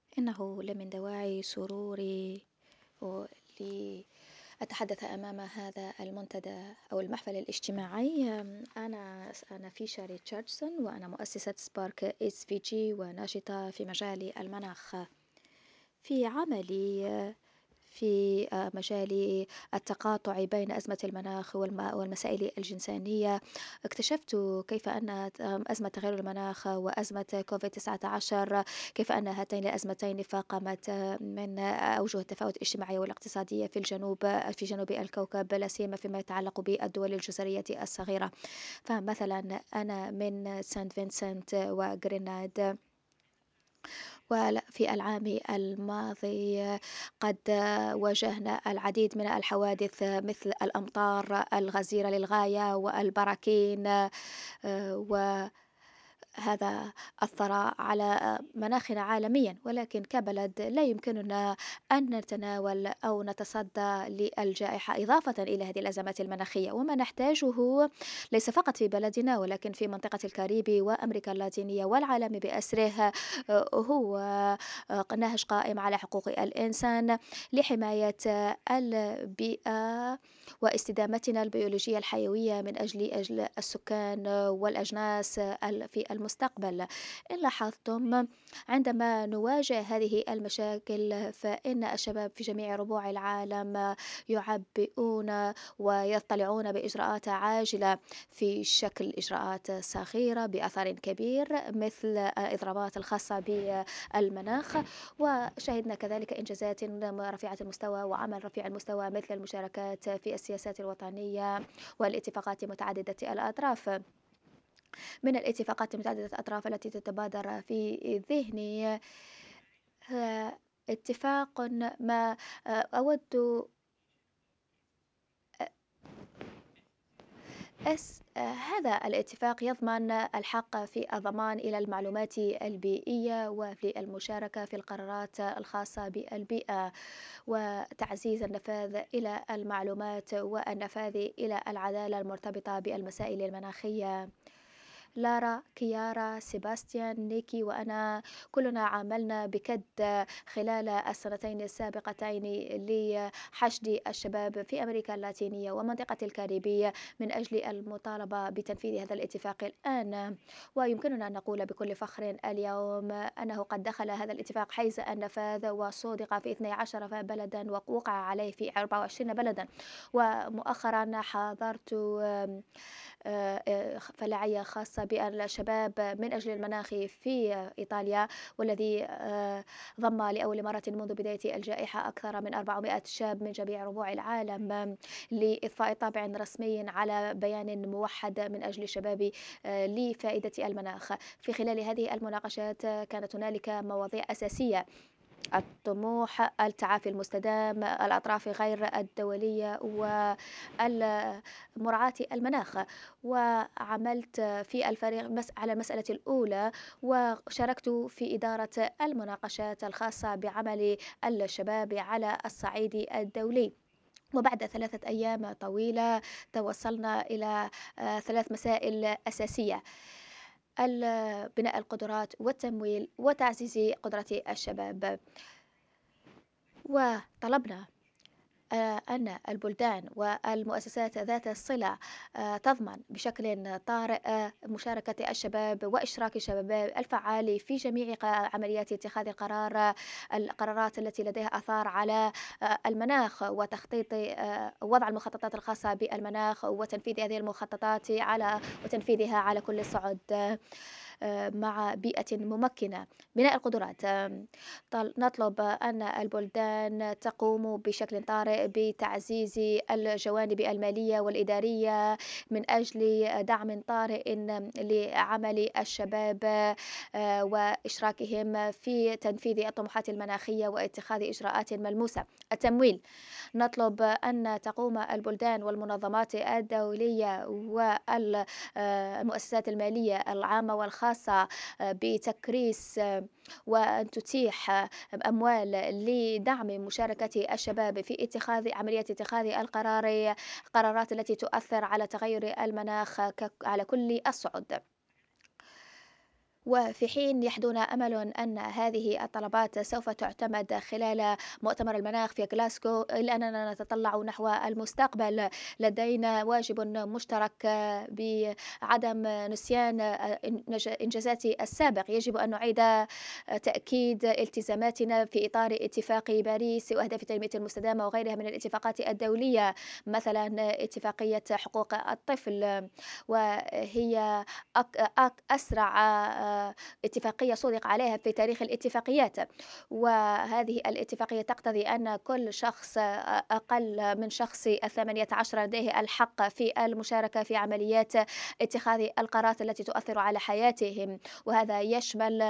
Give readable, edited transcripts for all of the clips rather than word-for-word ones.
إنه لمن دواعي سروري و- لأتحدث أمام هذا المنتدى أو المحفل الاجتماعي. أنا فيشا ريتشاردسون، وأنا مؤسسة سبارك اس في جي وناشطة في مجال المناخ. في عملي في مجال التقاطع بين أزمة المناخ والمسائل الجنسانية، اكتشفت كيف أن أزمة تغير المناخ وأزمة كوفيد 19، كيف أن هاتين الأزمتين فاقمت من أوجه التفاوت الاجتماعية والاقتصادية في جنوب الكوكب، لا سيما فيما يتعلق بالدول الجزرية الصغيرة. فمثلا أنا من سانت فينسنت وغريناد، وفي العام الماضي قد واجهنا العديد من الحوادث مثل الأمطار الغزيرة للغاية والبراكين، و هذا أثر على مناخنا عالميا، ولكن كبلد لا يمكننا أن نتناول أو نتصدى للجائحة إضافة إلى هذه الأزمات المناخية. وما نحتاجه ليس فقط في بلدنا ولكن في منطقة الكاريبي وأمريكا اللاتينية والعالم بأسره هو نهج قائم على حقوق الإنسان لحماية البيئة واستدامتنا البيولوجية الحيوية من أجل السكان والأجناس في المستقبل. إن لاحظتم، عندما نواجه هذه المشاكل فإن الشباب في جميع ربوع العالم يعبئون ويطلعون بإجراءات عاجلة في شكل إجراءات صغيرة بأثر كبير، مثل الإضرابات الخاصة بالمناخ. وشهدنا كذلك إنجازات رفيعة المستوى وعمل رفيع المستوى مثل المشاركات في السياسات الوطنية والاتفاقات متعددة الأطراف. من الاتفاقات متعددة الأطراف التي تتبادر في ذهني اتفاق ما أود هذا الاتفاق يضمن الحق في الضمان إلى المعلومات البيئية وفي المشاركة في القرارات الخاصة بالبيئة، وتعزيز النفاذ إلى المعلومات والنفاذ إلى العدالة المرتبطة بالمسائل المناخية. لارا، كيارا، سيباستيان، نيكي وأنا كلنا عملنا بكد خلال السنتين السابقتين لحشد الشباب في أمريكا اللاتينية ومنطقة الكاريبية من أجل المطالبة بتنفيذ هذا الاتفاق الآن. ويمكننا أن نقول بكل فخر اليوم أنه قد دخل هذا الاتفاق حيز النفاذ وصودق في 12 بلدا ووقع عليه في 24 بلدا. ومؤخرا حضرت فلاعية خاصة بالشباب من أجل المناخ في إيطاليا، والذي ضم لأول مرة منذ بداية الجائحة أكثر من 400 شاب من جميع ربوع العالم لإضفاء طابع رسمي على بيان موحد من أجل الشباب لفائدة المناخ. في خلال هذه المناقشات كانت هنالك مواضيع أساسية: الطموح، التعافي المستدام، الأطراف غير الدولية، ومراعاة المناخ. وعملت في الفريق على المسألة الأولى، وشاركت في إدارة المناقشات الخاصة بعمل الشباب على الصعيد الدولي. وبعد 3 أيام طويلة توصلنا إلى 3 مسائل أساسية: بناء القدرات والتمويل وتعزيز قدرة الشباب. وطلبنا أن البلدان والمؤسسات ذات الصلة تضمن بشكل طارئ مشاركة الشباب وإشراك الشباب الفعال في جميع عمليات اتخاذ القرارات التي لديها آثار على المناخ، وتخطيط وضع المخططات الخاصة بالمناخ وتنفيذ هذه المخططات وتنفيذها على كل الصعد مع بيئة ممكنة. بناء القدرات، نطلب أن البلدان تقوم بشكل طارئ بتعزيز الجوانب المالية والإدارية من أجل دعم طارئ لعمل الشباب وإشراكهم في تنفيذ الطموحات المناخية واتخاذ إجراءات ملموسة. التمويل، نطلب أن تقوم البلدان والمنظمات الدولية والمؤسسات المالية العامة والخاصة بتكريس وأن تتيح أموال لدعم مشاركة الشباب في عملية اتخاذ القرارات التي تؤثر على تغير المناخ على كل الصعد. وفي حين يحدون أمل أن هذه الطلبات سوف تعتمد خلال مؤتمر المناخ في غلاسكو، إلا أننا نتطلع نحو المستقبل. لدينا واجب مشترك بعدم نسيان إنجازات السابق. يجب أن نعيد تأكيد التزاماتنا في إطار اتفاق باريس وأهداف التنمية المستدامة وغيرها من الاتفاقات الدولية، مثلا اتفاقية حقوق الطفل، وهي أسرع اتفاقية صُدِق عليها في تاريخ الاتفاقيات. وهذه الاتفاقية تقتضي أن كل شخص أقل من شخص ال18 لديه الحق في المشاركة في عمليات اتخاذ القرارات التي تؤثر على حياتهم، وهذا يشمل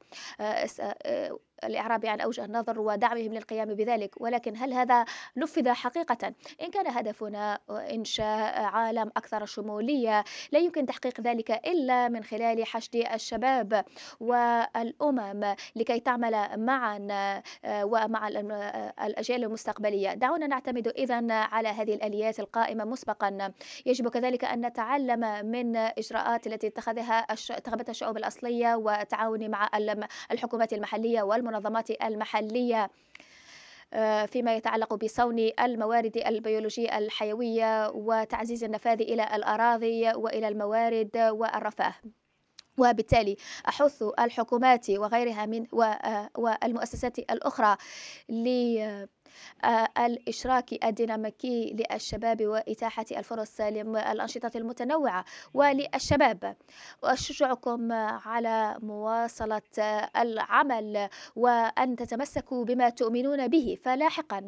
الإعراب عن أوجه النظر ودعمهم للقيام بذلك. ولكن هل هذا نُفِّذ حقيقةً؟ إن كان هدفنا إنشاء عالم أكثر شمولية، لا يمكن تحقيق ذلك إلا من خلال حشد الشباب والأمم لكي تعمل معًا ومع الأجيال المستقبلية. دعونا نعتمد إذًا على هذه الآليات القائمة مسبقًا. يجب كذلك أن نتعلم من إجراءات التي اتخذتها الشعوب الأصلية، والتعاون مع الحكومات المحلية والمنظمات المحلية فيما يتعلق بصون الموارد البيولوجية الحيوية وتعزيز النفاذ إلى الأراضي وإلى الموارد والرفاه. وبالتالي أحث الحكومات وغيرها والمؤسسات الأخرى الإشراك الديناميكي للشباب وإتاحة الفرص للأنشطة المتنوعة وللشباب. وأشجعكم على مواصلة العمل وأن تتمسكوا بما تؤمنون به، فلاحقا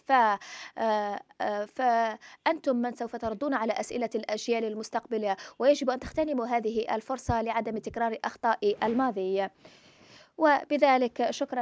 فأنتم من سوف تردون على أسئلة الأجيال المستقبلة، ويجب أن تغتنموا هذه الفرصة لعدم تكرار أخطاء الماضي. وبذلك شكرا